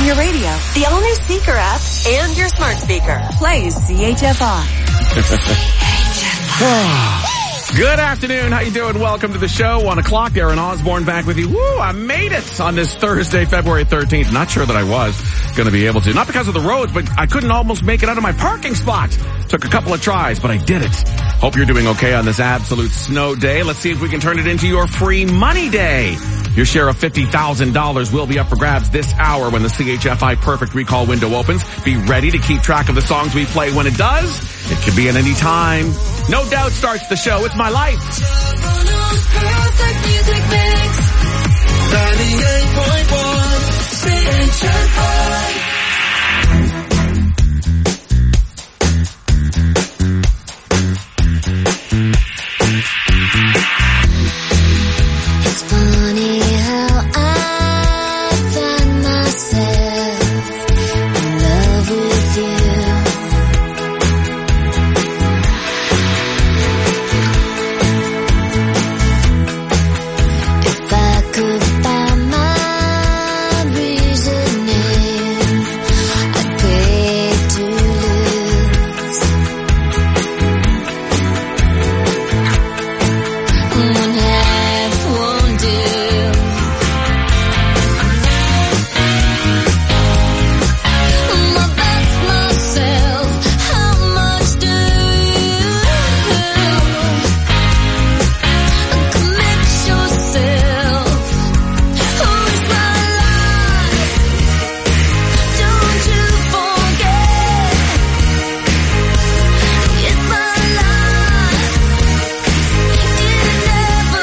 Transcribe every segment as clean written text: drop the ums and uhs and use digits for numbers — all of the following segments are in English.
your radio, the all-new Seeker app, and your smart speaker. Plays CHFI. Good afternoon. How you doing? Welcome to the show. 1 o'clock. Aaron Osborne back with you. Woo, I made it on this Thursday, February 13th. Not sure that I was going to be able to. Not because of the roads, but I couldn't almost make it out of my parking spot. Took a couple of tries, but I did it. Hope you're doing okay on this absolute snow day. Let's see if we can turn it into your free money day. Your share of $50,000 will be up for grabs this hour when the CHFI Perfect Recall window opens. Be ready to keep track of the songs we play when it does. It can be at any time. No Doubt starts the show. It's My Life. Perfect music mix. 98.1 CHFI. It's funny how I find myself in love with you. If I could find my reasoning, I'd pray to lose. One half won't do. My best myself, how much do you commit yourself? Who's my life? Don't you forget, it's my life. It never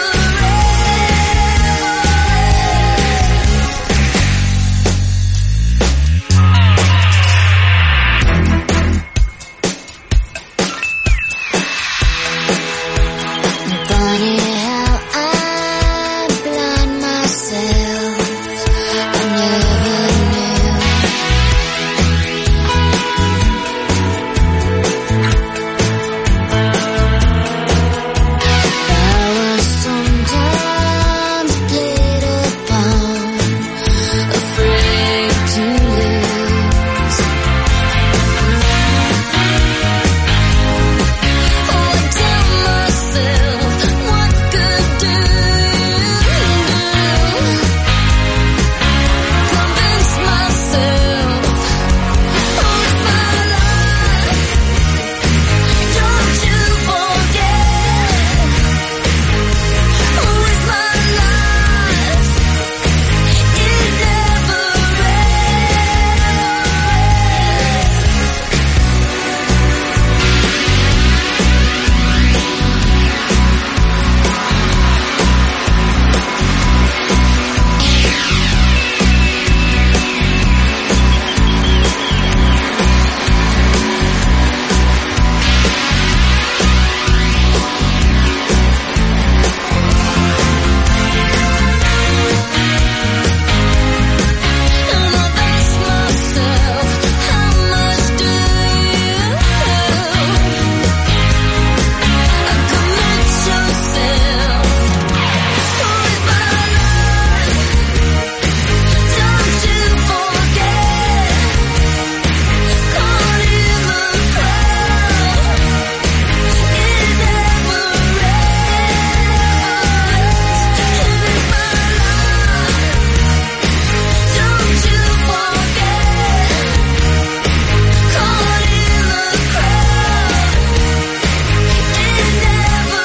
Funny how I blind myself. I never knew. I was sometimes played upon, afraid to lose. Oh, I tell myself, what good do convince myself, who's my life? Don't you forget, who is my life? It never And I ask myself, how much do you commit yourself? Who is my life? Don't you forget, caught in the crowd. It never rests. It is my life. Don't you forget, caught in the crowd. It never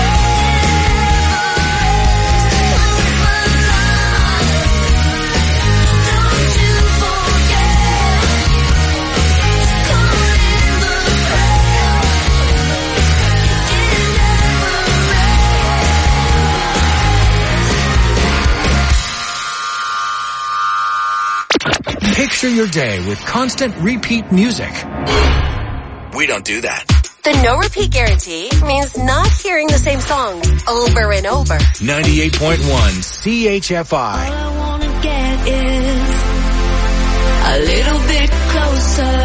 Picture your day with constant repeat music. We don't do that. The no repeat guarantee means not hearing the same song over and over. 98.1 CHFI. All I wanna get is a little bit closer.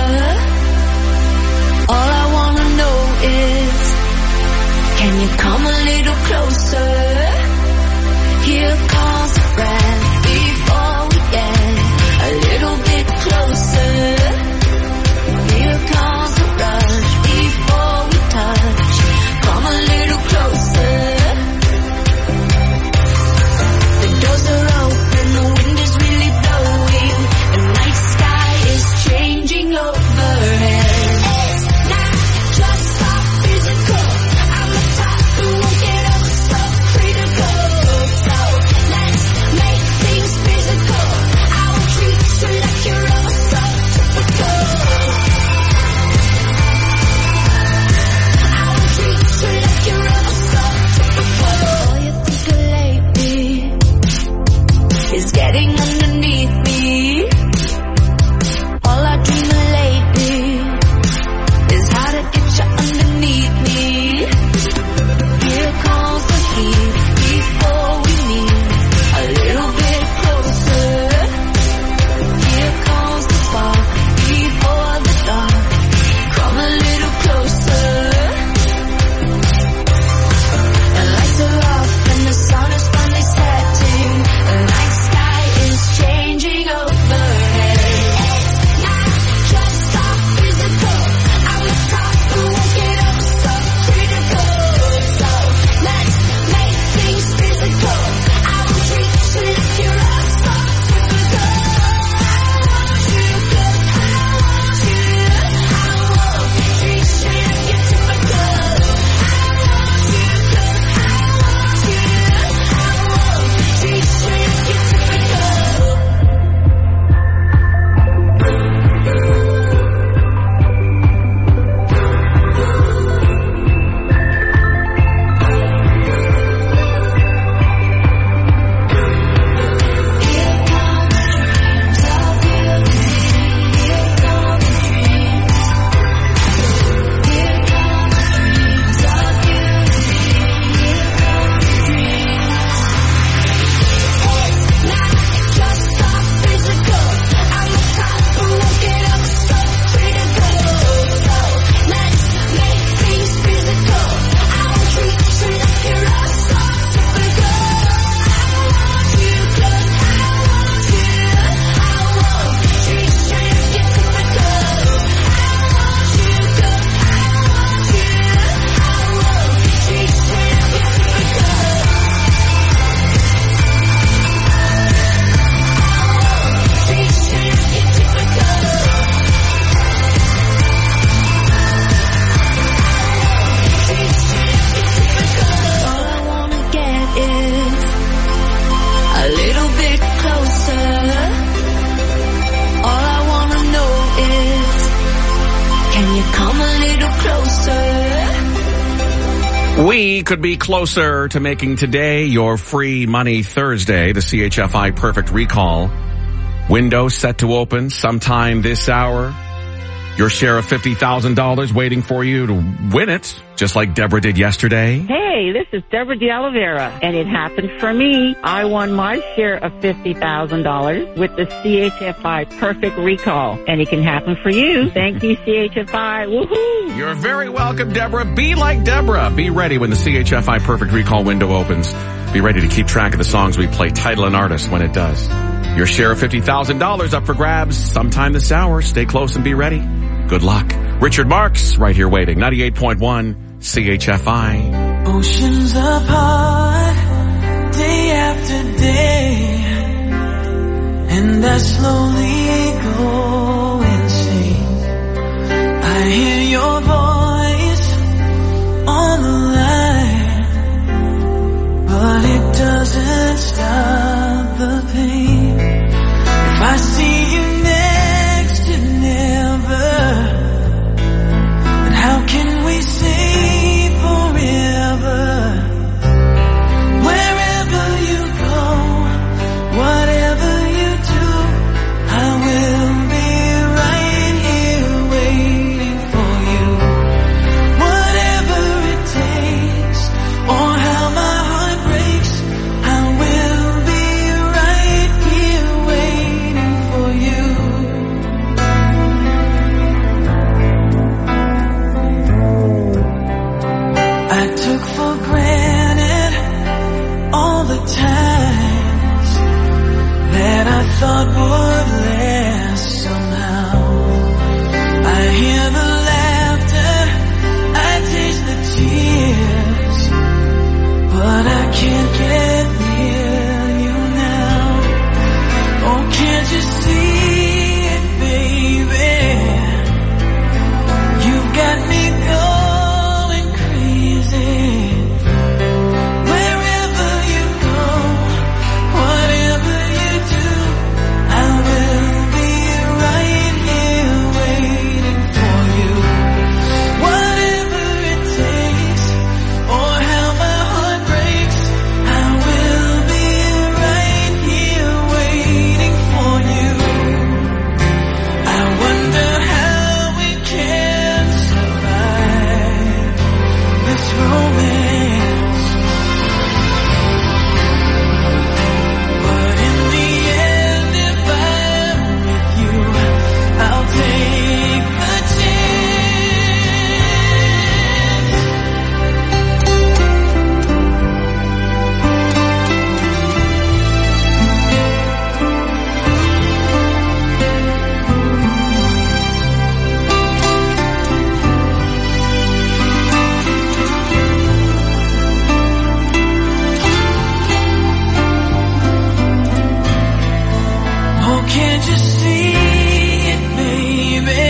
All I wanna know is, can you come a little closer? Here comes the breath before we get a little bit We could be closer to making today your free money Thursday. The CHFI Perfect Recall window set to open sometime this hour. Your share of $50,000 waiting for you to win it, just like Deborah did yesterday. Hey, this is Deborah de Oliveira, and it happened for me. I won my share of $50,000 with the CHFI Perfect Recall, and it can happen for you. Thank you, CHFI. Woohoo! You're very welcome, Deborah. Be like Deborah. Be ready when the CHFI Perfect Recall window opens. Be ready to keep track of the songs we play, title and artist when it does. Your share of $50,000 up for grabs sometime this hour. Stay close and be ready. Good luck. Richard Marx, right here waiting. 98.1 CHFI. Oceans apart, day after day, and I slowly go insane. I hear your voice on the line, but it doesn't stop the pain. If I see you next to never, then how can we say forever? Wherever you go, whatever you do, I will be right here waiting for you. Whatever it takes, or how my heart breaks, I will be right here waiting for you. I took for granted all the times that I thought would last somehow. I hear the laughter, I taste the tears, but I can't get near you now. Oh, can't you see it, baby? You've got me going crazy. Wherever you go, whatever you do, I will be right here waiting for you. Whatever it takes, or how my heart breaks, I will be right here waiting for you. I wonder how we can survive this romance, but in the end, if I'm with you, I'll take the chance. Oh, can't you see it, baby?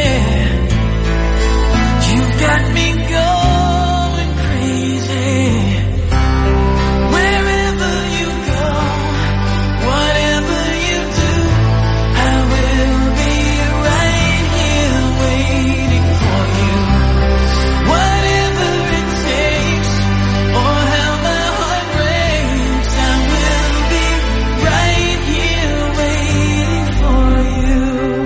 You've got me going crazy. Wherever you go, whatever you do, I will be right here waiting for you. Whatever it takes, or how my heart breaks, I will be right here waiting for you.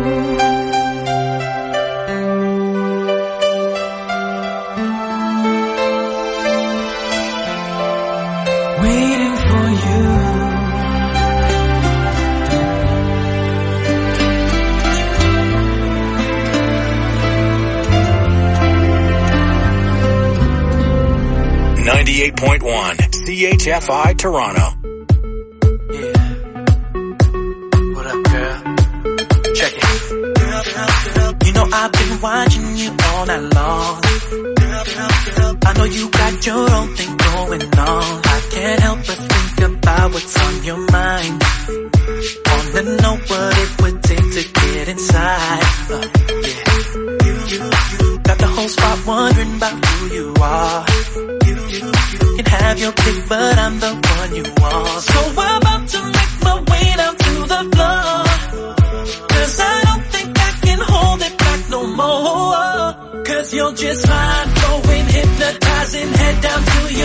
Waiting for you. .1 CHFI Toronto. Yeah. What up, girl? Check it. You know I've been watching you all night long. I know you got your own thing going on. I can't help but think about what's on your mind. Wanna know what it would take to get inside. Yeah. Got the whole spot wondering about who you are. You can have your pick, but I'm the one you want. So I'm about to make my way down to the floor, 'cause I don't think I can hold it back no more. 'Cause you're just mind blowing, hypnotizing, head down to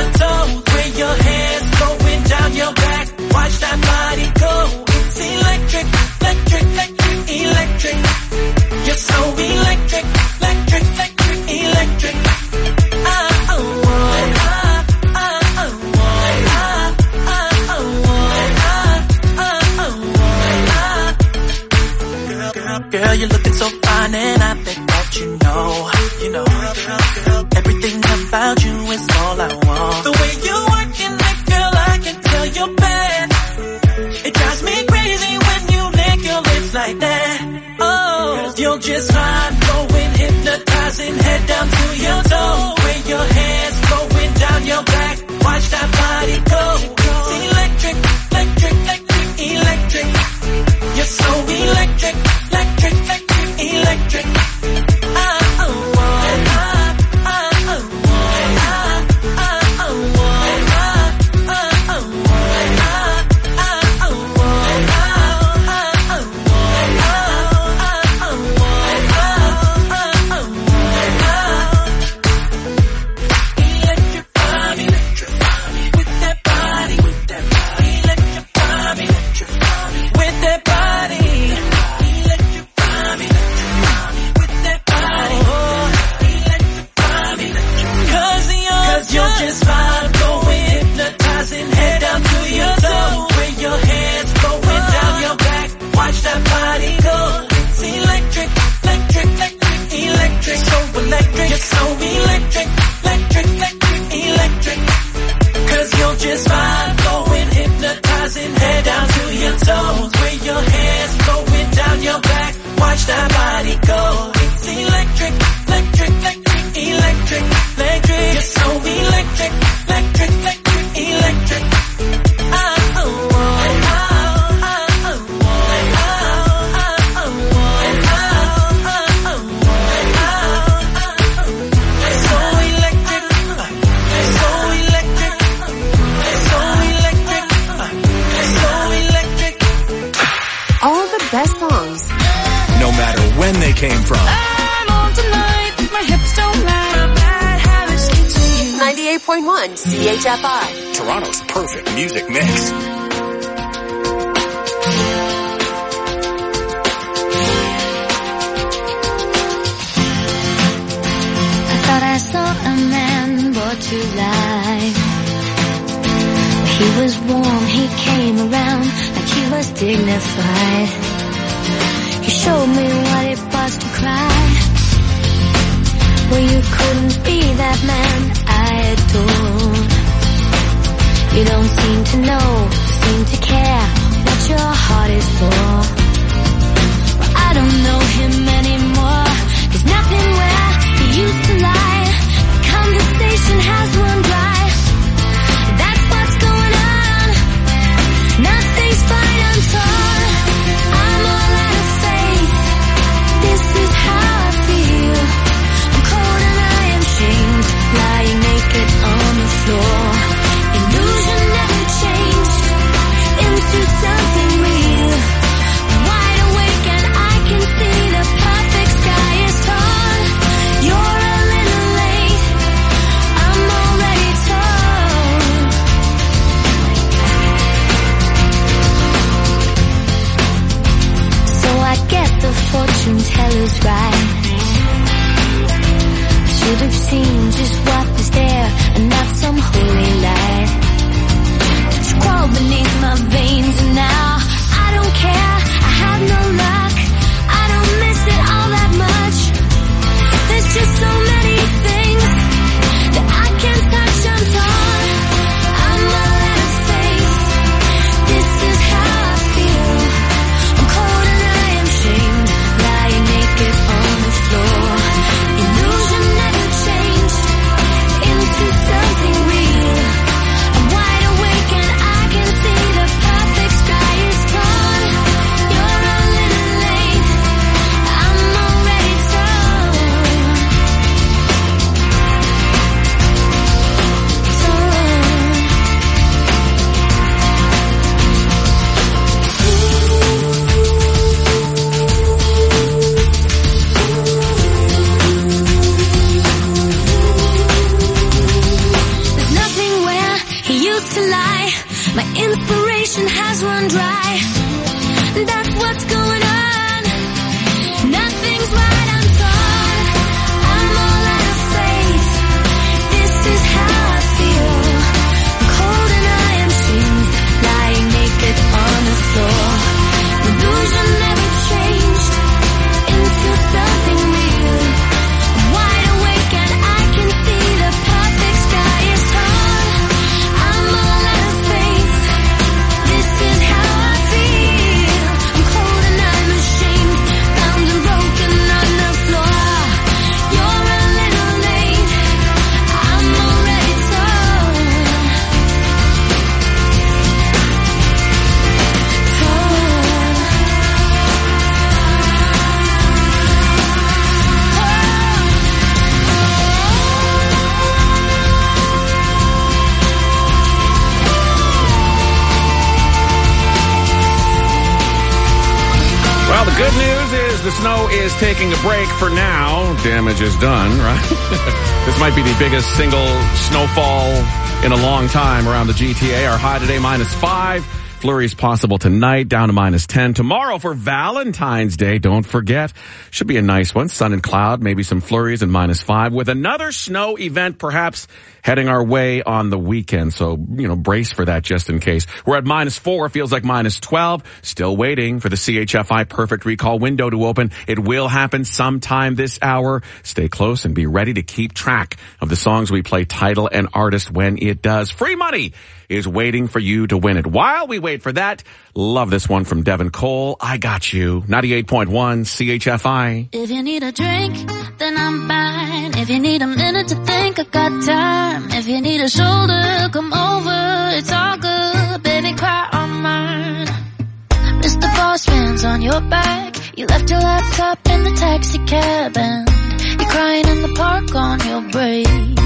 Girl, you're looking so fine and I think that you know. Everything about you is all I want. The way you working it, girl, I can tell you're bad. It drives me crazy when you lick your lips like that. Oh, cause you're just fine, going hypnotizing, head down to your toe. With your hands flowing down your back, watch that body go. It's electric, electric, electric, electric. You're so electric, electric, electric, electric. Came from. I'm on tonight, my hips don't lie, bad habits lead to you. 98.1 CHFI. Toronto's perfect music mix. I thought I saw a man brought to life. He was warm, he came around like he was dignified. He showed me what it was to cry. Well, you couldn't be that man I adore. You don't seem to know, seem to care what your heart is for. Well, I don't know him anymore. There's nothing where he used to lie. The conversation has run dry. That's what's going on. Nothing's fine, I'm torn. I'm all out of faith. This is how I feel. I'm cold and I am shamed, lying naked on the floor. Illusion never changed into something real. I'm wide awake and I can see the perfect sky is torn. You're a little late, I'm already torn. So I get the fortune teller's right. Should have seen just what was there and not some holy light. It's crawled beneath my veins and now I don't care. I have no luck. I don't miss it all that much. There's just so many things that I can't touch. I'm torn. I'm all out of faith. This is how I feel. I'm cold and I am shamed, lying naked on the floor. Illusion never changed into something real. I'm wide awake and I can see the perfect sky news is the snow is taking a break for now. Damage is done, right? This might be the biggest single snowfall in a long time around the GTA. Our high today, -5. Flurries possible tonight, down to -10. Tomorrow for Valentine's Day, don't forget. Should be a nice one. Sun and cloud, maybe some flurries and -5 with another snow event perhaps heading our way on the weekend. So, brace for that just in case. We're at -4, feels like -12. Still waiting for the CHFI Perfect Recall window to open. It will happen sometime this hour. Stay close and be ready to keep track of the songs we play, title and artist when it does. Free money is waiting for you to win it. While we wait for that, love this one from Devin Cole. I Got You. 98.1 CHFI. If you need a drink, then I'm fine. If you need a minute to think, I got time. If you need a shoulder, come over. It's all good, baby, cry on mine. Mr. Boss Man's on your back. You left your laptop in the taxi cab and you're crying in the park on your break.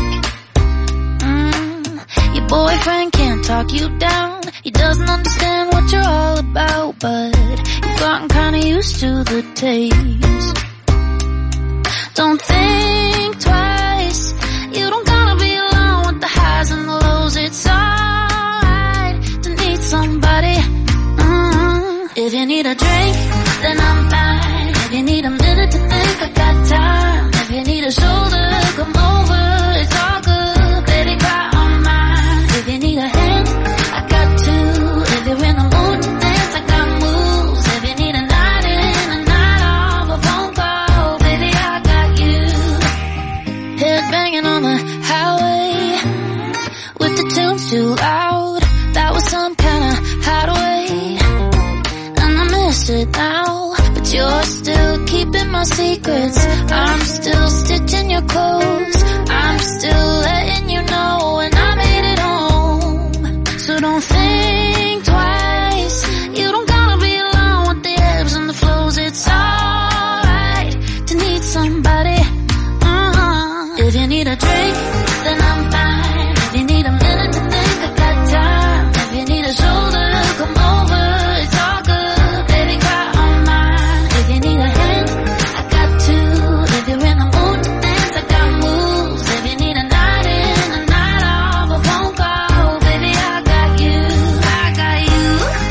Your boyfriend can't talk you down. He doesn't understand what you're all about, but you've gotten kinda used to the taste. Don't think twice. You don't gotta be alone with the highs and the lows. It's alright to need somebody. If you need a drink, then I'm fine. If you need a minute to think, I got time. If you need a shoulder, come over. It's all good, baby, cry on mine. If you need a hand, I got two. If you're in the mood to dance, I got moves. If you need a night in, a night off, a phone call, baby, I got you. Head banging on the highway with the tunes too loud. That was some kind of hideaway, and I miss it now. But you're still keeping my secrets. I'm still stitching your clothes. I'm still letting you know when I made it home. So don't think twice. You don't gotta be alone with the ebbs and the flows. It's alright to need somebody. If you need a drink, then I'm fine. If you need a minute to think, I got time. If you need a shoulder, come over. It's all good, baby, cry on mine. If you need a hand, I got two. If you're in the mood to dance, I got moves. If you need a night in, a night off, a phone call, baby, I got you. I got you.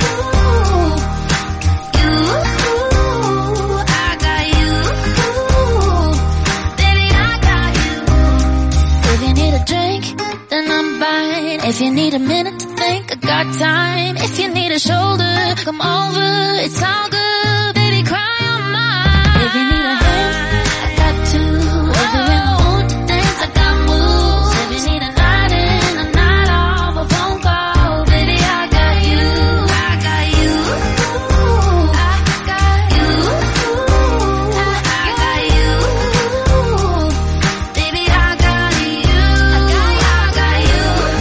I got you. Baby, I got you. If you need a drink, then I'm fine. If you need a minute to think, I got time. If you need a shoulder, come over. It's all good, baby, cry on mine. If you need a hand, I got two. If you're in the mood to dance, I got moves. If you need a night in, a night off, a phone call, baby, I got you. I got you. I got you. I got you. Baby, I got you. I got you.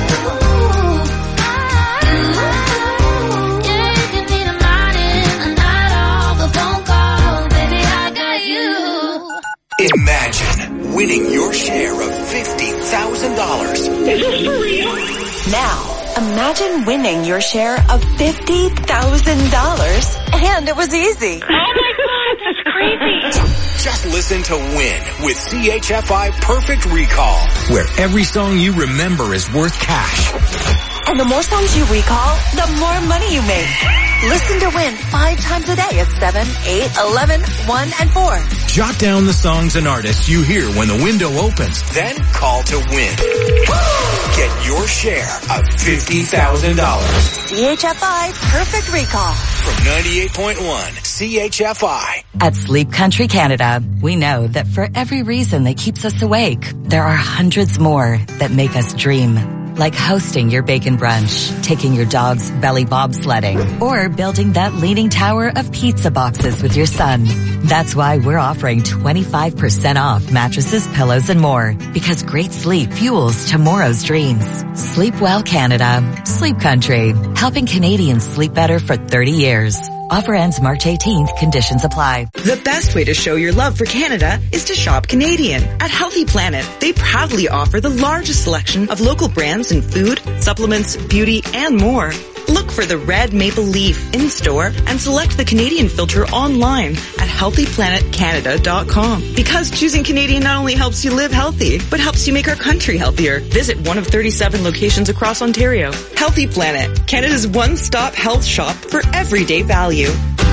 Yeah, if you need a night in, a night off, a phone call, baby, I got you. Imagine winning your share of $50,000. Now, imagine winning your share of $50,000. And it was easy. Oh my God, that's crazy. Just listen to Win with CHFI Perfect Recall, where every song you remember is worth cash. And the more songs you recall, the more money you make. Listen to Win 5 times a day at 7, 8, 11, 1, and 4. Jot down the songs and artists you hear when the window opens, then call to win. Get your share of $50,000. CHFI Perfect Recall. From 98.1 CHFI. At Sleep Country Canada, we know that for every reason that keeps us awake, there are hundreds more that make us dream. Like hosting your bacon brunch, taking your dog's belly bobsledding, or building that leaning tower of pizza boxes with your son. That's why we're offering 25% off mattresses, pillows, and more. Because great sleep fuels tomorrow's dreams. Sleep well, Canada. Sleep Country. Helping Canadians sleep better for 30 years. Offer ends March 18th. Conditions apply. The best way to show your love for Canada is to shop Canadian. At Healthy Planet, they proudly offer the largest selection of local brands in food, supplements, beauty, and more. Look for the red maple leaf in-store and select the Canadian filter online at healthyplanetcanada.com. Because choosing Canadian not only helps you live healthy, but helps you make our country healthier. Visit one of 37 locations across Ontario. Healthy Planet, Canada's one-stop health shop for everyday value.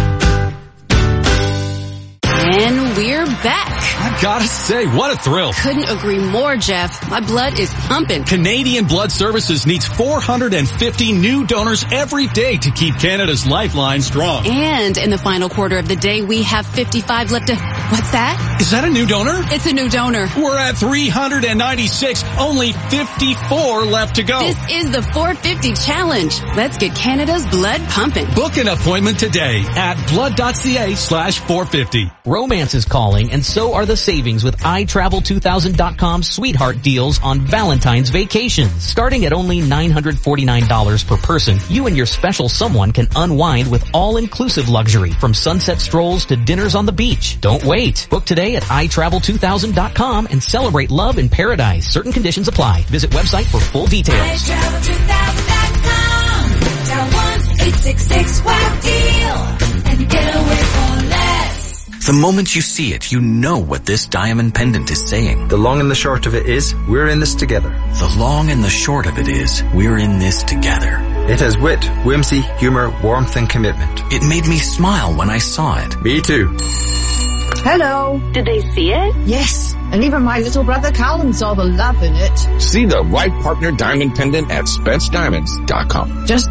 And we're back. I gotta say, what a thrill. Couldn't agree more, Jeff. My blood is pumping. Canadian Blood Services needs 450 new donors every day to keep Canada's lifeline strong. And in the final quarter of the day, we have 55 left to... What's that? Is that a new donor? It's a new donor. We're at 396. Only 54 left to go. This is the 450 challenge. Let's get Canada's blood pumping. Book an appointment today at blood.ca/450. Romance is calling, and so are the savings with iTravel2000.com's sweetheart deals on Valentine's vacations. Starting at only $949 per person, you and your special someone can unwind with all-inclusive luxury, from sunset strolls to dinners on the beach. Don't wait. Book today at iTravel2000.com and celebrate love in paradise. Certain conditions apply. Visit website for full details. iTravel2000.com. Dial 1-866-WOW-DEAL and get away for less. The moment you see it, you know what this diamond pendant is saying. The long and the short of it is, we're in this together. The long and the short of it is, we're in this together. It has wit, whimsy, humor, warmth, and commitment. It made me smile when I saw it. Me too. Hello. Did they see it? Yes. And even my little brother Callum saw the love in it. See the right partner diamond pendant at SpenceDiamonds.com. Just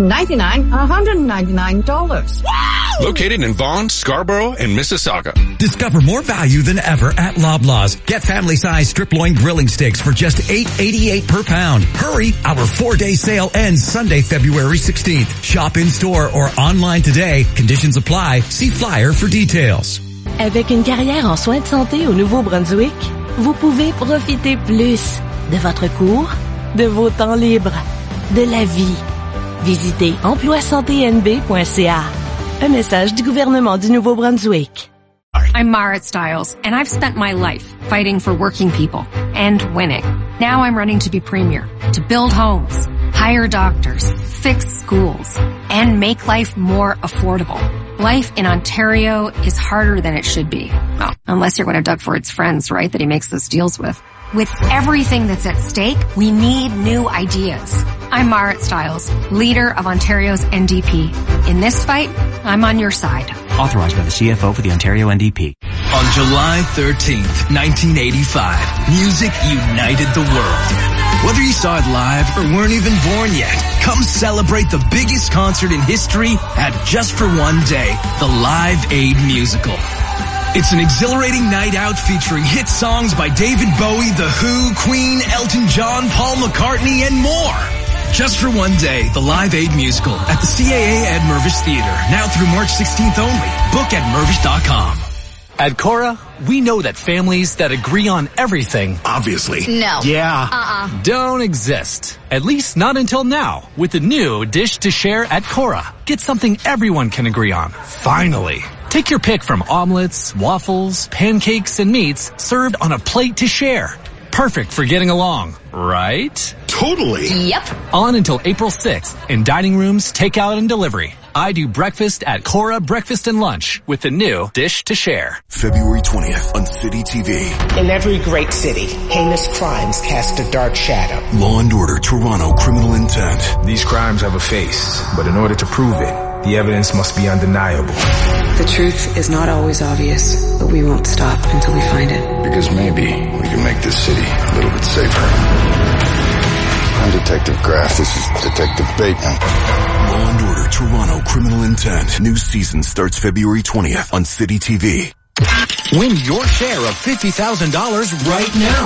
$199. Wow! Located in Vaughan, Scarborough, and Mississauga. Discover more value than ever at Loblaws. Get family-size strip loin grilling steaks for just $8.88 per pound. Hurry! Our 4-day sale ends Sunday, February 16th. Shop in-store or online today. Conditions apply. See flyer for details. Avec une carrière en soins de santé au Nouveau-Brunswick, vous pouvez profiter plus de votre cours, de vos temps libres, de la vie. Visitez emploisanténb.ca. Un message du gouvernement du Nouveau-Brunswick. I'm Marit Stiles, and I've spent my life fighting for working people and winning. Now I'm running to be premier, to build homes, hire doctors, fix schools, and make life more affordable. Life in Ontario is harder than it should be. Well, unless you're one of Doug Ford's friends, right, that he makes those deals with. With everything that's at stake, we need new ideas. I'm Marit Stiles, leader of Ontario's NDP. In this fight, I'm on your side. Authorized by the CFO for the Ontario NDP. On July 13th, 1985, music united the world. Whether you saw it live or weren't even born yet, come celebrate the biggest concert in history at Just for One Day, the Live Aid Musical. It's an exhilarating night out featuring hit songs by David Bowie, The Who, Queen, Elton John, Paul McCartney, and more. Just for One Day, the Live Aid Musical at the CAA at Mirvish Theatre, now through March 16th only. Book at Mirvish.com. At Cora, we know that families that agree on everything, obviously, no, don't exist. At least not until now, with the new Dish to Share at Cora. Get something everyone can agree on. Finally. Take your pick from omelets, waffles, pancakes, and meats served on a plate to share. Perfect for getting along, right? Totally. Yep. On until April 6th in dining rooms, takeout, and delivery. I do breakfast at Cora Breakfast and Lunch with the new Dish to Share. February 20th on City TV. In every great city, heinous crimes cast a dark shadow. Law and Order Toronto Criminal Intent. These crimes have a face, but in order to prove it, the evidence must be undeniable. The truth is not always obvious, but we won't stop until we find it. Because maybe we can make this city a little bit safer. I'm Detective Graff. This is Detective Bateman. Law and Order Toronto Criminal Intent. New season starts February 20th on City TV. Win your share of $50,000 right now.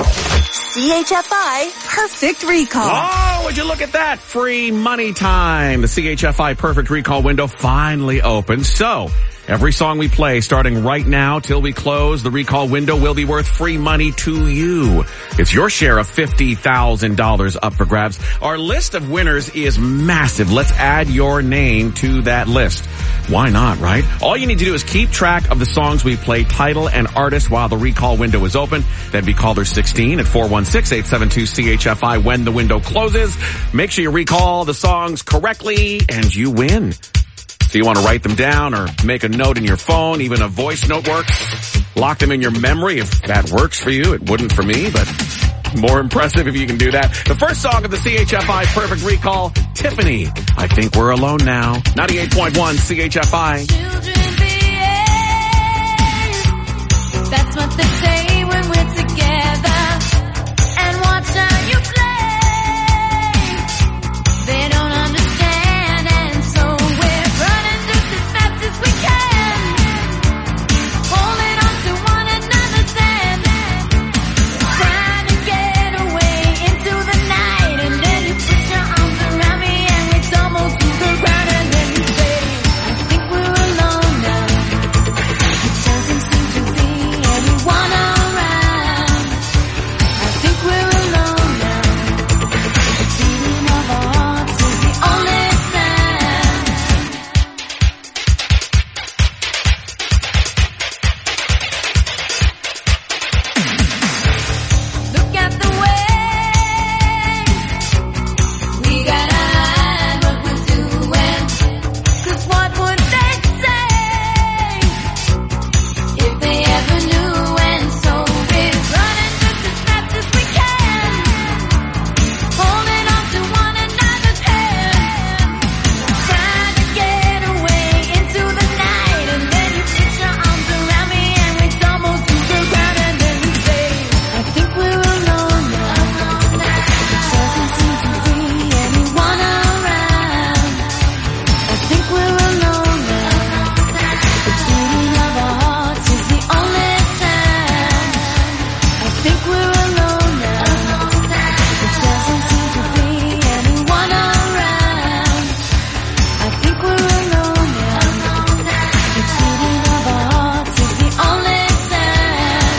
CHFI Perfect Recall. Oh, would you look at that? Free money time. The CHFI Perfect Recall window finally opened. So, Every song we play starting right now till we close the recall window will be worth free money to you. It's your share of $50,000 up for grabs. Our list of winners is massive. Let's add your name to that list. Why not, right? All you need to do is keep track of the songs we play, title and artist while the recall window is open. Then be caller 16 at 416-872-CHFI when the window closes. Make sure you recall the songs correctly and you win. So you want to write them down or make a note in your phone, even a voice note works. Lock them in your memory if that works for you. It wouldn't for me, but more impressive if you can do that. The first song of the CHFI Perfect Recall, Tiffany, I Think We're Alone Now. 98.1 CHFI. Children behave. That's what they say when we're together. And watch how you play. They don't understand, and so we're running just as fast as we can. Holding on to one another's hand. Trying to get away into the night. And then you put your arms around me and we tumble to the ground. And then you say, I think we're alone now. It doesn't seem to be anyone around. I think we're alone now. The beating of our hearts is the only sound. Look at the way we gotta hide what we're doing. 'Cause what would they say if they ever knew? And so we're running just as fast as we can, holding on to one another's hand, trying to get away into the night. And then you put your arms around me and we tumble to the ground. And then you say, I think we're alone now. It doesn't seem to be anyone around. I think we're alone now. The beating of our hearts is the only sound. I think we're alone now. It doesn't seem to be anyone around. I think we're alone now. The beating of our hearts is the only sound.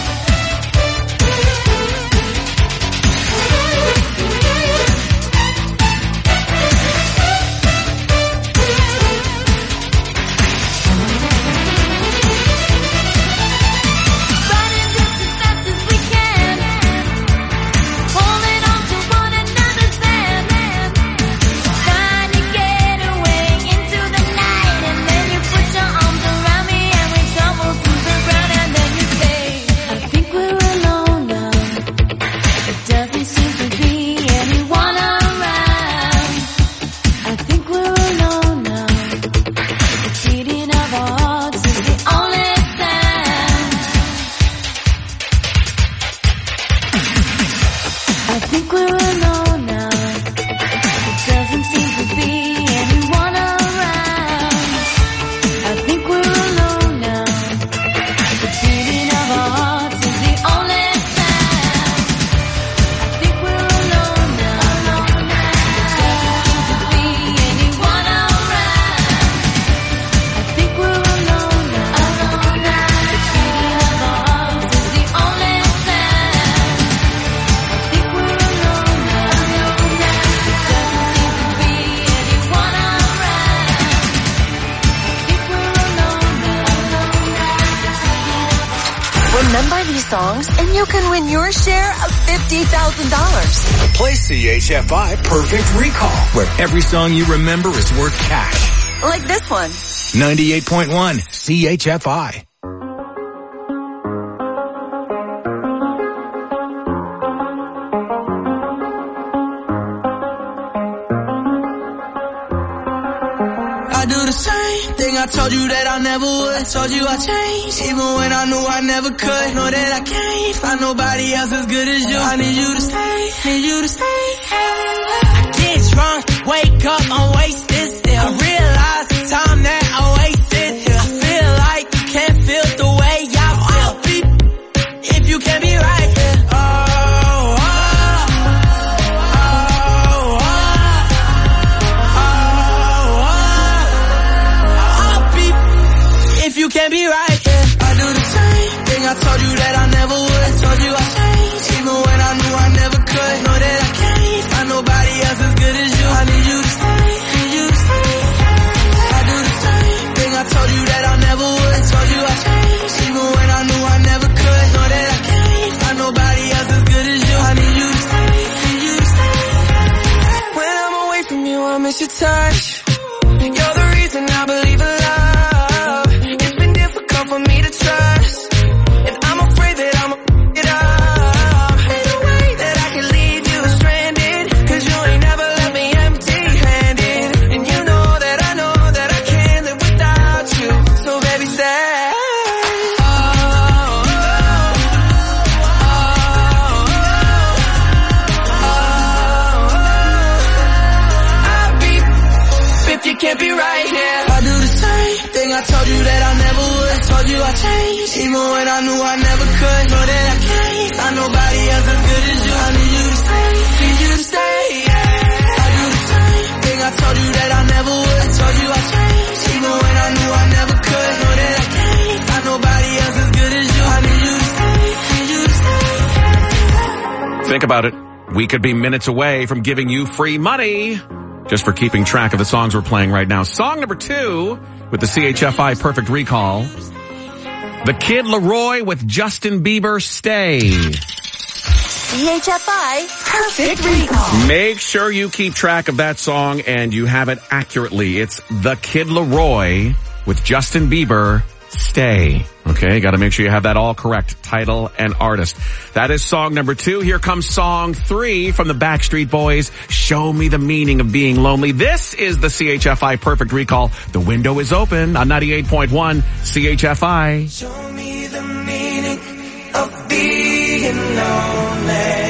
Running just as fast as we can, holding on to one another's hand, trying to get away into the night. And then you put your arms around me and we tumble to the ground. And then you say, I think we're alone now. It doesn't seem to be anyone around. I think we're alone now. The beating of our hearts is the only sound. I think we're alone now. It doesn't seem to be anyone around. I think we're alone now. The beating of our hearts is the only sound. I think we're alone now. It doesn't seem to be anyone around. I think we're alone now. The beating of our hearts is the only sound. I think we're alone now. It doesn't seem to be anyone around. I think we're alone now. Remember these songs and you can win your share of $50,000. Play CHFI Perfect Recall, where every song you remember is worth cash. Like this one. 98.1 CHFI. I do the same thing I told you that I never would. I told you I changed, even when I knew I never could. Know that I can't find nobody else as good as you. I need you to stay, need you to stay. I get drunk, wake up, I'm wasted still. I realize the time that I wasted here. I feel like you can't feel the way I feel. I'll be if you can't be right here. even when I knew I never could. Know that I can't find nobody else as good as you. I need you to stay, need you to stay, yeah. I do the same thing I told you that I never would. I told you I changed, even when I knew I never could. Know that I can't find nobody else as good as you. I need you to stay, need you to stay. Think about it. We could be minutes away from giving you free money just for keeping track of the songs we're playing right now. Song number 2 with the CHFI Perfect Recall. The Kid Laroi with Justin Bieber, Stay. CHFI Perfect Recall. Make sure you keep track of that song and you have it accurately. It's The Kid Laroi with Justin Bieber, Stay. Okay, gotta make sure you have that all correct. Title and artist. That is song number 2. Here comes song 3 from the Backstreet Boys, Show Me the Meaning of Being Lonely. This is the CHFI Perfect Recall. The window is open on 98.1 CHFI. Show me the meaning of being lonely.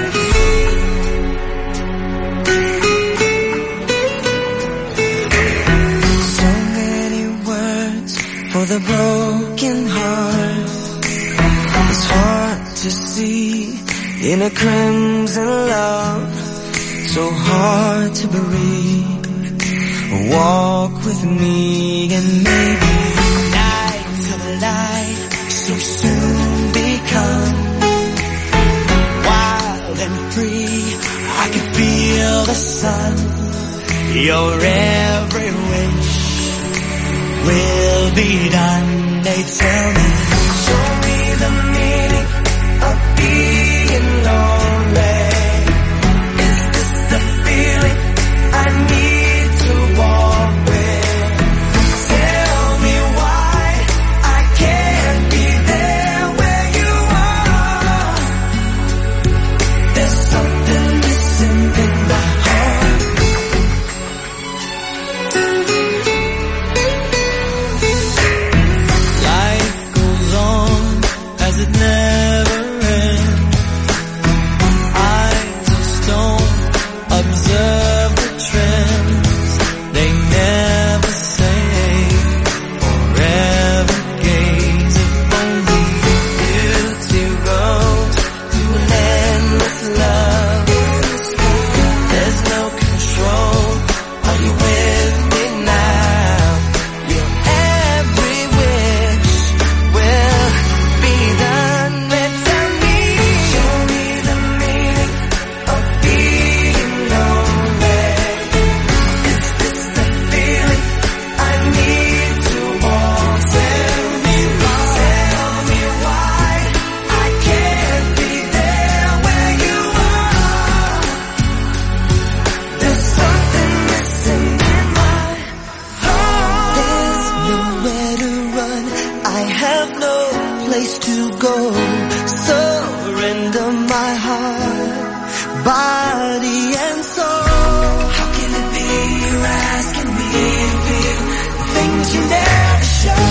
So many words for the broken heart. It's hard to see in a crimson love. So hard to breathe. Walk with me and maybe nights of light so soon become wild and free. I can feel the sun. Your every wish will be done. They tell me, show me the meaning of being lonely. Is this the feeling I need to walk with? Tell me why I can't be there where you are. There's something missing in my heart. Life goes on as it never ends. Eyes of stone observe the trends. They never say, forever gaze. If only beauty goes to an endless love. There's no control. Are you with me now? Your every wish will be done. But tell me, show me the meaning of being lonely. Is this the feeling I need to walk? Tell me why I can't be there where you are. There's something missing in my heart. There's nowhere to run. I have no place to go. Surrender my heart, body and soul. How can it be you're asking me to feel the things you never show?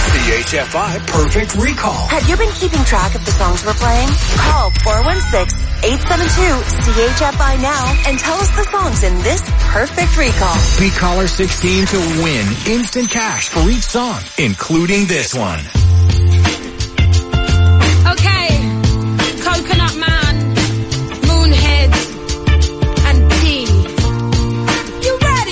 CHFI Perfect Recall. Have you been keeping track of the songs we're playing? Call 872-CHFI now and tell us the songs in this perfect recall. Beat caller 16 to win instant cash for each song, including this one. Okay, Coconut Man, Moonhead, and T. You ready?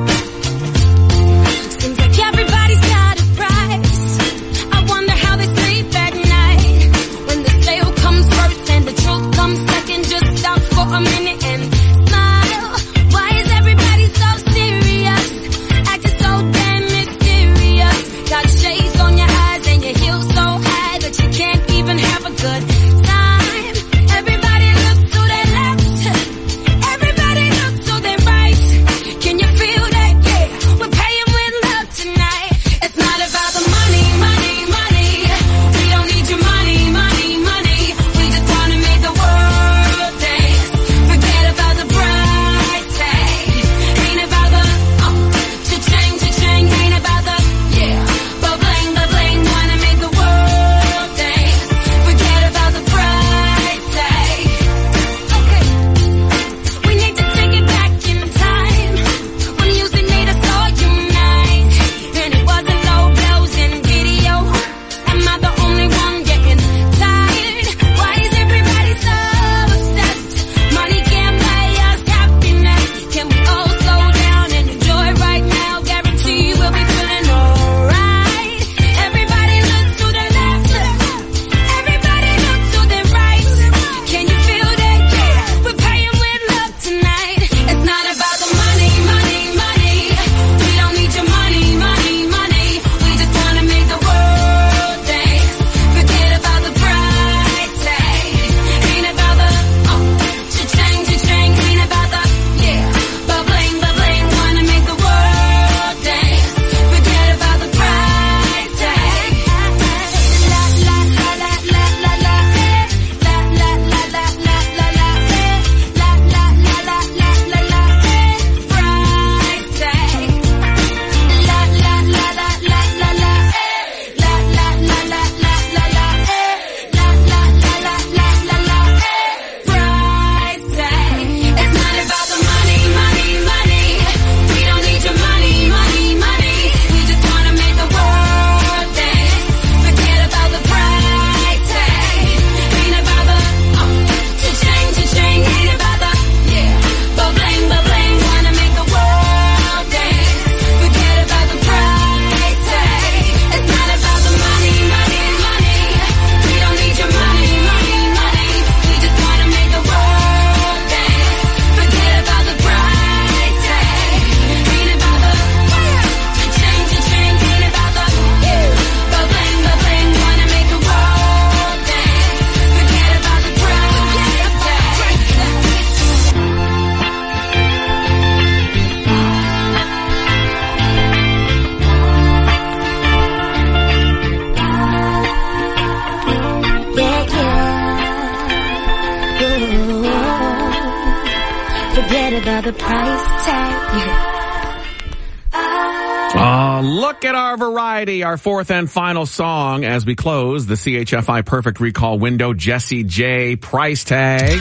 Seems like everybody's got a price. I wonder how they sleep at night. When the sale comes first and the truth comes second, just stop for a minute and smile. Why is everybody so serious? Acting so damn mysterious. Got shades on your eyes and your heels so high that you can't even have a good time. Everybody looks to their left. Everybody looks to their right. Can you feel that? Yeah, we're paying with love tonight. It's not about the money, money, money. We don't need your money, money, money. We just wanna make the world dance. Forget about the price tag. Ain't about the cha-ching, cha-ching. Ain't about the ba-bling, ba-bling. Wanna make the world dance. Forget about the price tag. Okay, we need to take it back in time. When you used to need us all unite. And it wasn't low blows in video. Am I the only one getting tired? Why is everybody so obsessed? Money can't buy us happiness. Can we all slow down and enjoy right now? Guarantee we'll be feeling alright. Everybody look to the left. Everybody look to the right. Can you feel that? Yeah, we're paying with love tonight. It's not about the money, money, money. We don't need your money, money, money. We just wanna make the world dance. Forget about the price tag. Ain't about the cha-ching, cha-ching. Ain't about the ba-bling, ba-bling. Wanna make the world dance. Forget about the price tag. La la la la la la la. La la la la la la la. La la la la la la la. Price tag. La la la la la la la. La la la la la la la. La la la la la la la. Price tag. It's not about the money, money, money. We don't need your money, money, money. We just wanna make the world dance. Forget about the price tag. Ain't about the cha-ching, cha-ching. Ain't about the ba-bling, ba-bling. Wanna make the world dance. Forget about the price tag. It's not about the money, money, money. We don't need your money, money, money. We just wanna make the world dance. Forget about the price tag. Ain't about the cha-ching, cha-ching. Ain't about the ba-bling, ba-bling. Wanna make the world dance. Forget about the price tag. Forget about the price tag. Look at our variety, our fourth and final song as we close the CHFI Perfect Recall window. Jessie J, Price Tag.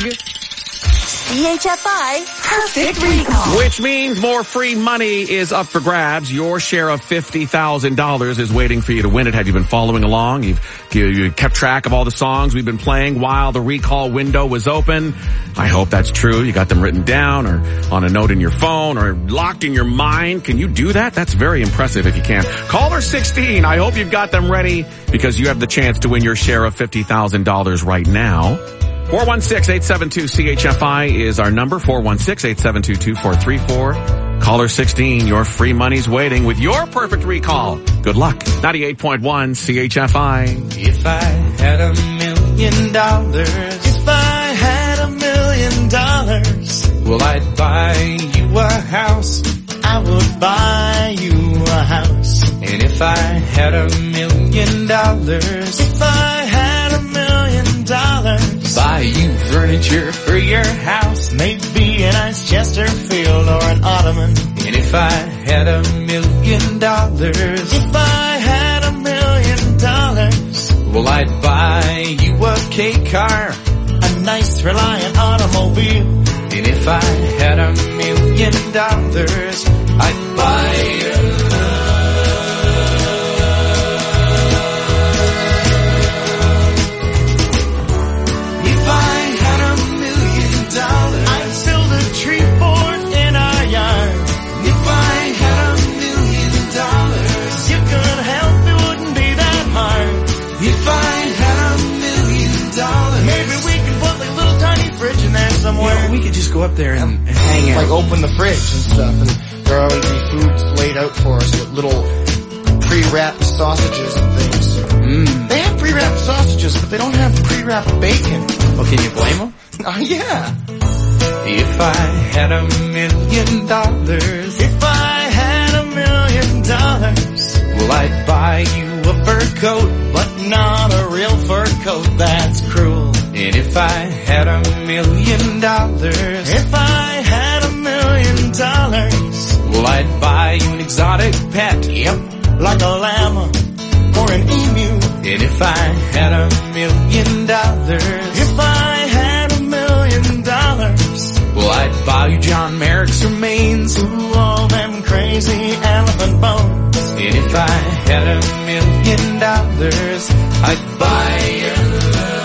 CHFI Perfect Recall. Which means more free money is up for grabs. Your share of $50,000 is waiting for you to win it. Have you been following along? You kept track of all the songs we've been playing while the recall window was open. I hope that's true. You got them written down or on a note in your phone or locked in your mind. Can you do that? That's very impressive if you can. Caller 16, I hope you've got them ready because you have the chance to win your share of $50,000 right now. 416-872-CHFI is our number, 416-872-2434. Caller 16, your free money's waiting with your perfect recall. Good luck. 98.1 CHFI. If I had $1 million, if I had $1 million, well, I'd buy you a house. I would buy you a house. And if I had $1 million, if I had $1 million, buy you furniture for your house, maybe a nice Chesterfield or an ottoman. And if I had $1 million, if I had $1 million, well, I'd buy you a K car, a nice reliant automobile. And if I had $1 million, I'd buy your love. If I had $1 million, I'd build a tree fort in our yard. If I had $1 million, you could help, it wouldn't be that hard. If I had $1 million, maybe we could put a little tiny fridge in there somewhere. Yeah, we could just go up there and hang out. Like open the fridge and stuff, and there always be foods laid out for us with little pre-wrapped sausages and things. They have pre-wrapped sausages, but they don't have pre-wrapped bacon. Well, can you blame them? Yeah. If I had $1 million, if I had $1 million, well, I'd buy you a fur coat, but not a real fur coat, that's cruel. And if I had $1 million, if I had $1 million, well, I'd buy you an exotic pet, yep, like a llama or an emu. And if I had $1 million, if I had $1 million, well, I'd buy you John Merrick's remains, ooh, all them crazy elephant bones. And if I had $1 million, I'd buy your love.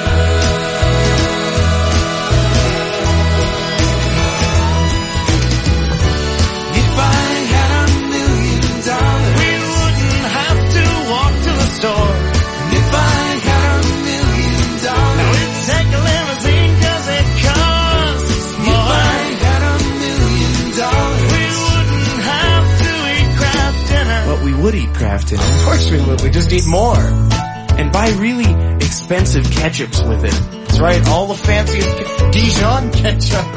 If I had $1 million, we wouldn't have to walk to the store. If I had $1 million, now we'd take a limousine 'cause it costs more. If I had $1 million, we wouldn't have to eat Kraft dinner. But we would eat Kraft dinner. Of course we would. We just eat more. And buy really expensive ketchups with it. That's right. All the fanciest Dijon ketchup.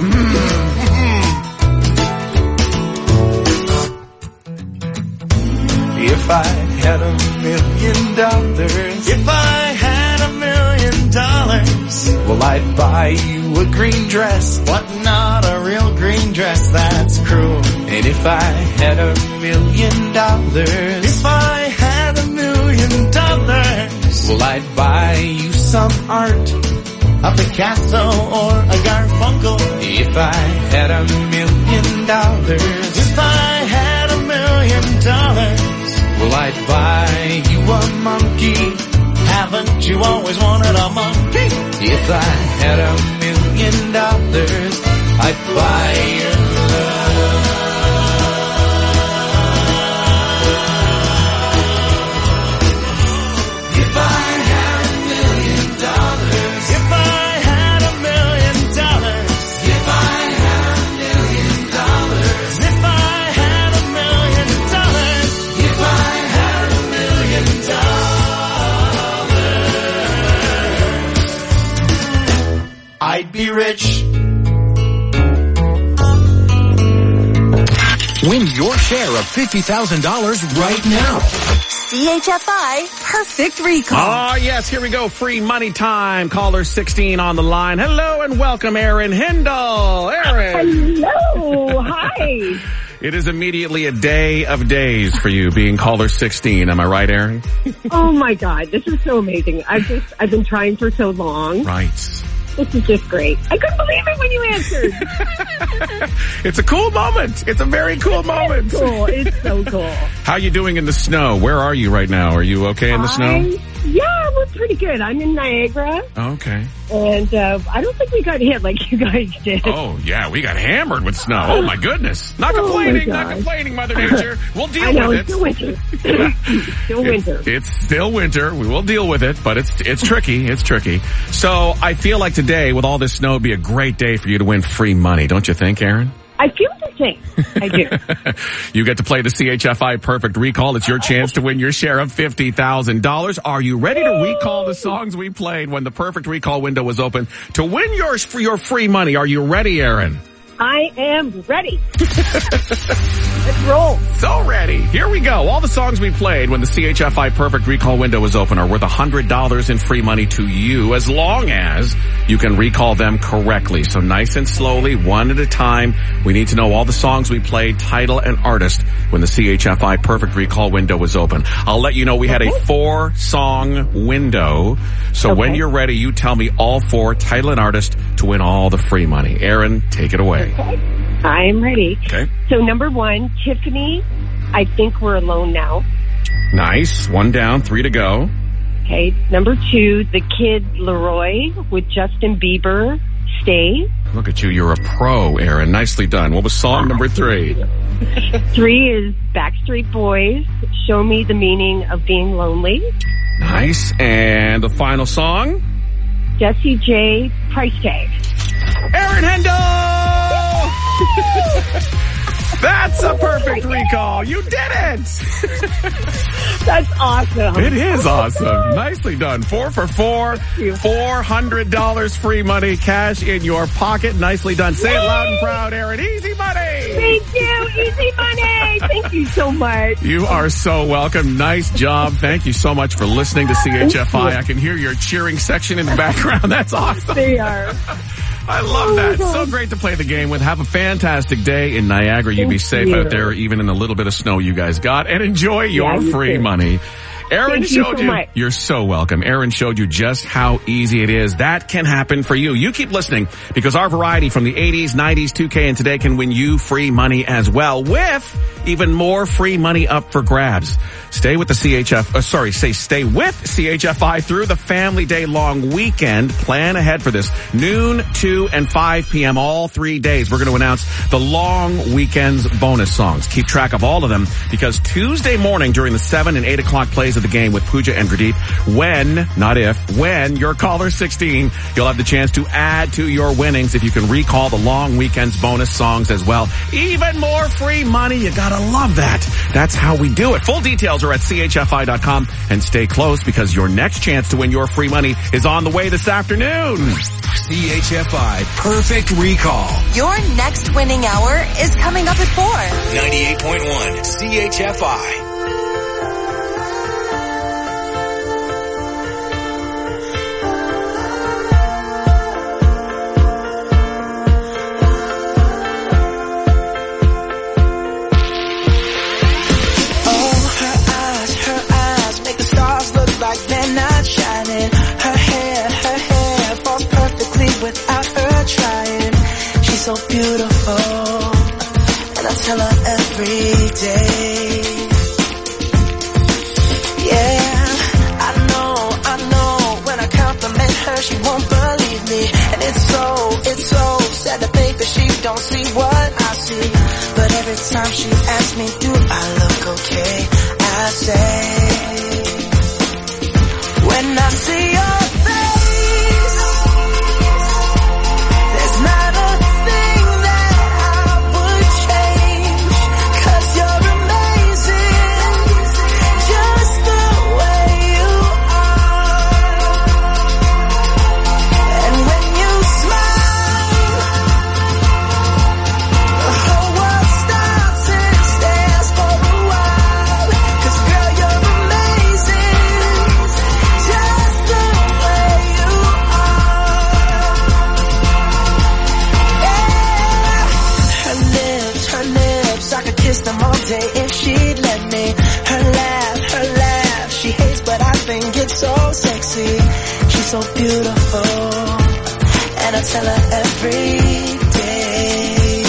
If I had $1 million, if I had $1 million, well, I'd buy you a green dress, but not a real green dress, that's cruel. And if I had $1 million, if I had $1 million, well, I'd buy you some art, a Picasso or a Garfunkel. If I had $1 million, if I had $1 million, well, I'd buy you a monkey. Haven't you always wanted a monkey? If I had $1 million, I'd buy your love. If I had $1 million, if I had $1 million, if I had $1 million, if I had $1 million, if I had $1 million, I'd be rich. Win your share of $50,000 right now. CHFI Perfect Recall. Oh, yes, here we go. Free money time. Caller 16 on the line. Hello and welcome, Erin Hindle. Erin. Hello. Hi. It is immediately a day of days for you being caller 16. Am I right, Erin? Oh my God, this is so amazing. I've been trying for so long. Right. This is just great. I couldn't believe it when you answered. It's a cool moment. It's a very cool moment. Cool. It's so cool. How are you doing in the snow? Where are you right now? Are you okay in the snow? Yeah, we're pretty good. I'm in Niagara. Okay. And I don't think we got hit like you guys did. Oh, yeah, we got hammered with snow. Oh, my goodness. Not complaining, Mother Nature. We'll deal with it. It's still winter. Still winter. It's still winter. We will deal with it, but it's tricky. It's tricky. So I feel like today, with all this snow, would be a great day for you to win free money. Don't you think, Erin? I feel the same. I do. You get to play the CHFI Perfect Recall. It's your chance to win your share of $50,000. Are you ready to recall the songs we played when the Perfect Recall window was open to win your free money? Are you ready, Erin? I am ready. Let's roll. So ready. Here we go. All the songs we played when the CHFI Perfect Recall window was open are worth $100 in free money to you as long as you can recall them correctly. So nice and slowly, one at a time. We need to know all the songs we played, title and artist when the CHFI Perfect Recall window was open. I'll let you know we had a 4-song window. So when you're ready, you tell me all 4, title and artist, to win all the free money. Aaron, take it away. Okay. I'm ready. Okay. So number 1, Tiffany, I Think We're Alone Now. Nice. 1 down, 3 to go. Okay. Number 2, The Kid Leroy with Justin Bieber, Stay. Look at you. You're a pro, Aaron. Nicely done. What was song number 3? 3 is Backstreet Boys, Show Me the Meaning of Being Lonely. Nice. And the final song? Jessie J, Price Tag. Aaron Hendo! That's a perfect recall. You did it. That's awesome. It is awesome. Nicely done. 4 for 4. $400 free money, cash in your pocket. Nicely done. Say it loud and proud, Aaron. Easy money. Thank you. Easy money. Thank you so much. You are so welcome. Nice job. Thank you so much for listening to CHFI. I can hear your cheering section in the background. That's awesome. They are. I love that. So great to play the game with. Have a fantastic day in Niagara. You be safe out there, even in the little bit of snow you guys got, and enjoy your free money. Aaron showed you. You're so welcome. Aaron showed you just how easy it is. That can happen for you. You keep listening because our variety from the 80s, 90s, 2K, and today can win you free money as well, with even more free money up for grabs. Stay with the stay with CHFI through the Family Day long weekend. Plan ahead for this. Noon, 2, and 5 p.m. all 3 days. We're going to announce the long weekend's bonus songs. Keep track of all of them because Tuesday morning during the 7 and 8 o'clock plays of the game with Pooja and Pradeep, when you're caller 16, you'll have the chance to add to your winnings if you can recall the long weekend's bonus songs as well. Even more free money. You gotta love that. That's how we do it. Full details are at chfi.com, and stay close because your next chance to win your free money is on the way this afternoon. CHFI Perfect Recall. Your next winning hour is coming up at 4. 98.1 CHFI. They're not shining. Her hair falls perfectly without her trying. She's so beautiful, and I tell her every day. Yeah, I know. When I compliment her, she won't believe me, and it's so sad to think that she don't see what I see. But every time she asks me, do I look okay? I say, when I see your face, there's not a thing that I would change, 'cause you're amazing, just the way you are. And when you smile, the whole world stops and stares for a while, 'cause girl, you're amazing. Kiss them all day if she'd let me. Her laugh, she hates but I think it's so sexy. She's so beautiful, and I tell her every day.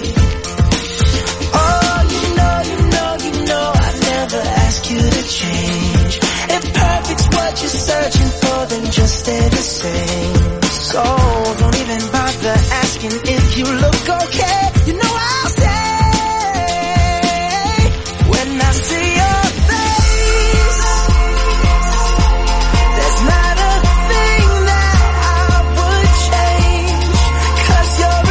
Oh, you know, I never ask you to change. If perfect's what you're searching for, then just stay the same. So don't even bother asking if you look okay. You know I'll say, when I see your face, there's not a thing that I would change, 'cause you're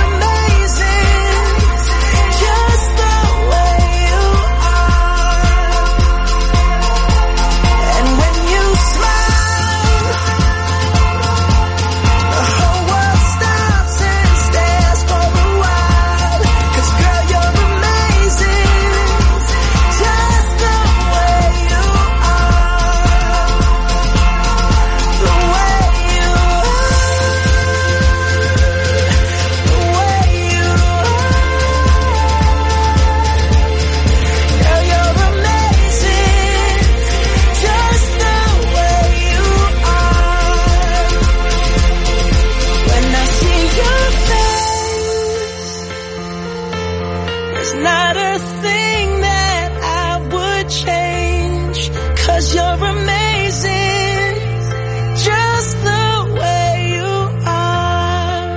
not a thing that I would change, 'cause you're amazing, just the way you are.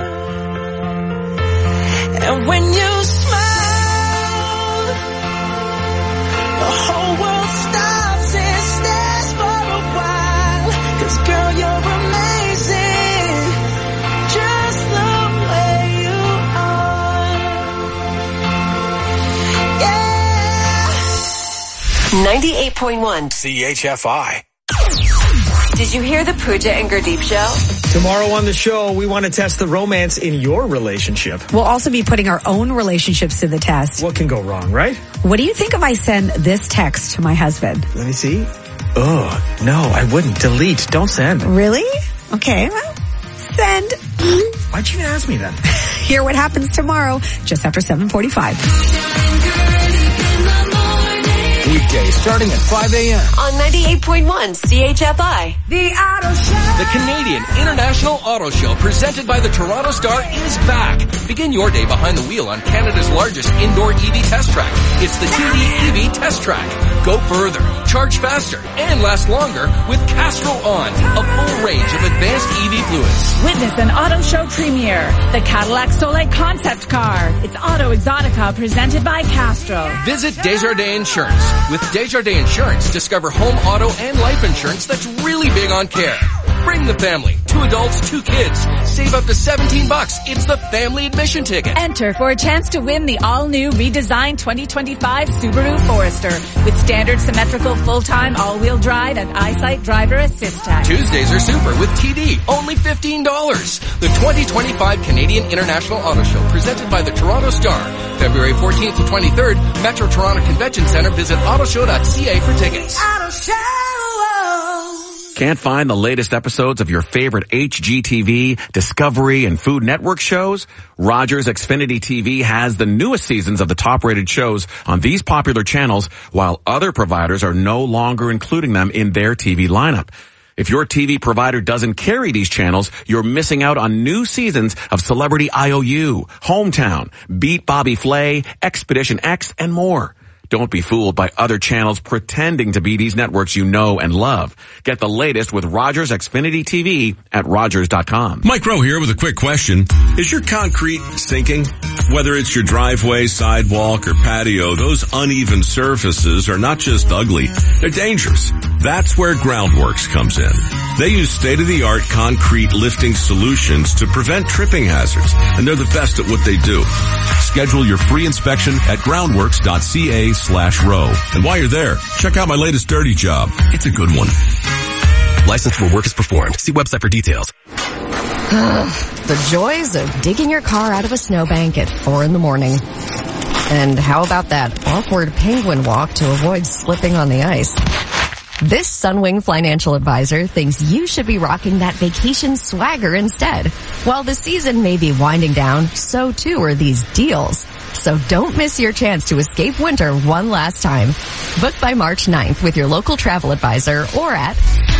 And when you smile, the whole world stops and stares for a while, 'cause girl, you're amazing, just the way you are. Yeah. 98.1 CHFI. Did you hear the Pooja and Gurdeep show? Tomorrow on the show, we want to test the romance in your relationship. We'll also be putting our own relationships to the test. What can go wrong, right? What do you think if I send this text to my husband? Let me see. Oh, no, I wouldn't. Delete. Don't send. Really? Okay, well, send. Why'd you even ask me then? Hear what happens tomorrow, just after 7:45. Weekdays starting at 5 a.m. On 98.1 CHFI. The Auto Show. The Canadian International Auto Show presented by the Toronto Star is back. Begin your day behind the wheel on Canada's largest indoor EV test track. It's the TD EV Test Track. Go further, charge faster, and last longer with Castrol On, a full range of advanced EV fluids. Witness an auto show premiere, the Cadillac Soleil concept car. It's Auto Exotica presented by Castro. Visit Desjardins Insurance. With Desjardins Insurance, discover home, auto, and life insurance that's really big on care. Bring the family. 2 adults, 2 kids. Save up to $17. It's the family admission ticket. Enter for a chance to win the all-new redesigned 2025 Subaru Forester with standard symmetrical full-time all-wheel drive and EyeSight driver assist tech. Tuesdays are super with TD, only $15. The 2025 Canadian International Auto Show presented by the Toronto Star. February 14th to 23rd, Metro Toronto Convention Center. Visit autoshow.ca for tickets. Auto Show. Can't find the latest episodes of your favorite HGTV, Discovery, and Food Network shows? Rogers Xfinity TV has the newest seasons of the top-rated shows on these popular channels, while other providers are no longer including them in their TV lineup. If your TV provider doesn't carry these channels, you're missing out on new seasons of Celebrity IOU, Hometown, Beat Bobby Flay, Expedition X, and more. Don't be fooled by other channels pretending to be these networks you know and love. Get the latest with Rogers Xfinity TV at Rogers.com. Mike Rowe here with a quick question. Is your concrete sinking? Whether it's your driveway, sidewalk, or patio, those uneven surfaces are not just ugly, they're dangerous. That's where Groundworks comes in. They use state-of-the-art concrete lifting solutions to prevent tripping hazards, and they're the best at what they do. Schedule your free inspection at groundworks.ca/row. And while you're there, check out my latest dirty job. It's a good one. Licensed where work is performed. See website for details. The joys of digging your car out of a snowbank at 4 a.m. And how about that awkward penguin walk to avoid slipping on the ice? This Sunwing financial advisor thinks you should be rocking that vacation swagger instead. While the season may be winding down, so too are these deals. So don't miss your chance to escape winter one last time. Book by March 9th with your local travel advisor or at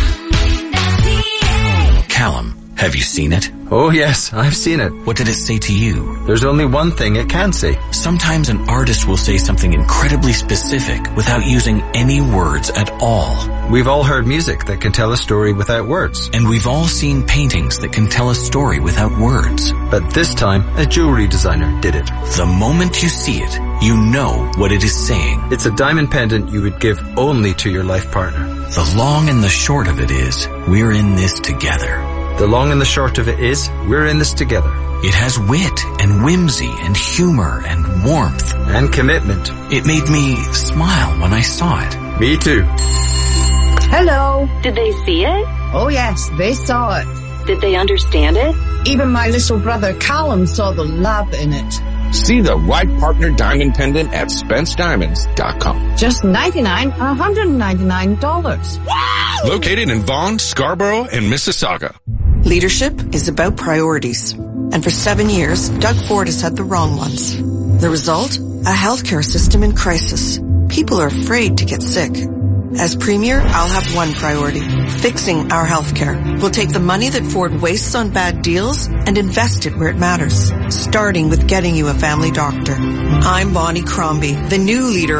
Callum, have you seen it? Oh yes, I've seen it. What did it say to you? There's only one thing it can say. Sometimes an artist will say something incredibly specific without using any words at all. We've all heard music that can tell a story without words. And we've all seen paintings that can tell a story without words. But this time, a jewelry designer did it. The moment you see it, you know what it is saying. It's a diamond pendant you would give only to your life partner. The long and the short of it is, we're in this together. The long and the short of it is, we're in this together. It has wit and whimsy and humor and warmth. And commitment. It made me smile when I saw it. Me too. Hello. Did they see it? Oh yes, they saw it. Did they understand it? Even my little brother Callum saw the love in it. See the right partner diamond pendant at SpenceDiamonds.com. Just $99, $199. Wow! Located in Vaughan, Scarborough, and Mississauga. Leadership is about priorities. And for 7 years, Doug Ford has had the wrong ones. The result? A healthcare system in crisis. People are afraid to get sick. As Premier, I'll have one priority, fixing our healthcare. We'll take the money that Ford wastes on bad deals and invest it where it matters, starting with getting you a family doctor. I'm Bonnie Crombie, the new leader